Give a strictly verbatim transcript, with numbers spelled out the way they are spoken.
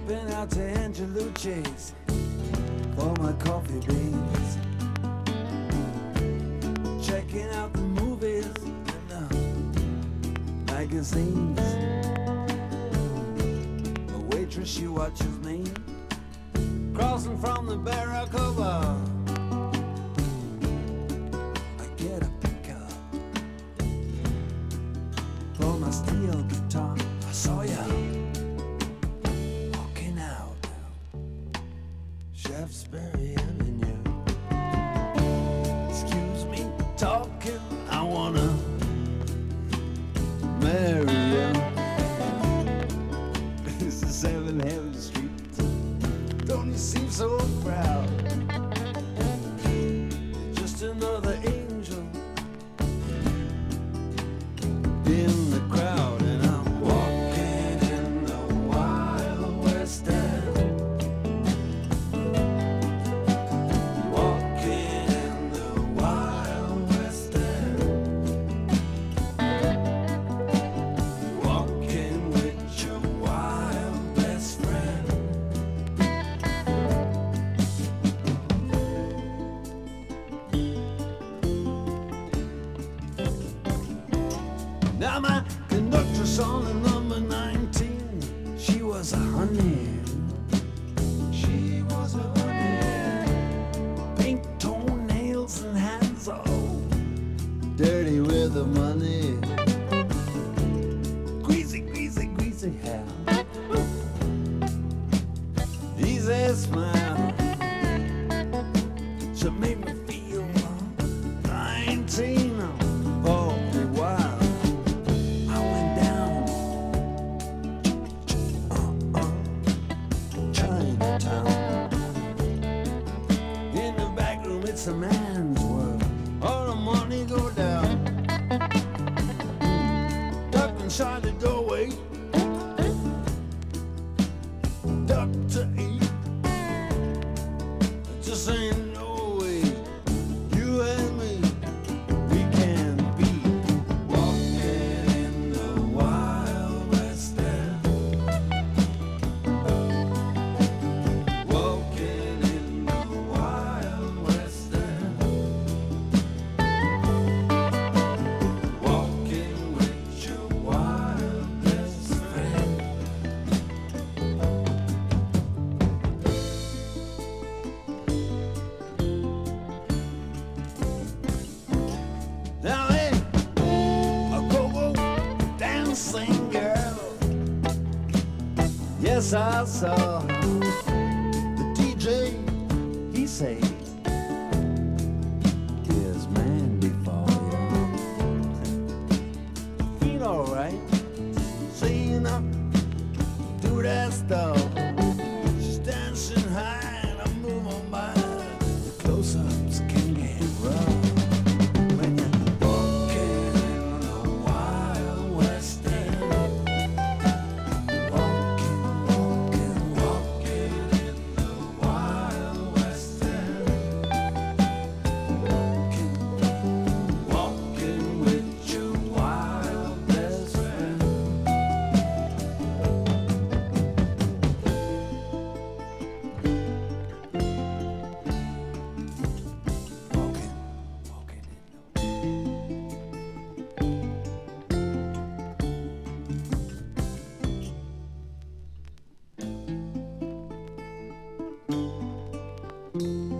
Dipping out to Angelucci's for my coffee beans. Checking out the movies and the magazines. The waitress, she watches me crossing from the Barracuda. I get a pickup for my steel guitar. I saw ya walking out Shaftesbury Avenue. Excuse me talking, I wanna marry you. This is Seven Heaven Street. Don't you seem so proud? You're just another angel in the crowd, and I'm walking in the Wild West End. Walking in the Wild West End. Walking with your wild best friend. Now my conductress on the number nineteen, she was a honey. She was a honey. Pink toenails and hands all dirty with the money. Greasy, greasy, greasy hair. Easy smile. She made me feel nineteen. Oh, wow. In the back room, it's a man's world. All the money go down. Duck inside the doorway. Duck to eat. Just ain't no way. You and me, we can be walking in the Wild West End. Walking in the Wild West End. Walking with your wild best friend. Now hey, a go-go dancing girl. Yes, I saw the D J. He say, "Here's Mandy for you." Feel alright, seeing up, do that stuff. She's dancing high and I'm moving by. The close-ups can get rough. When you're walking in the Wild West End. Walking, walking, walking in the Wild West End. Walking, walking with your wild best friend. Walking, walking in the Walking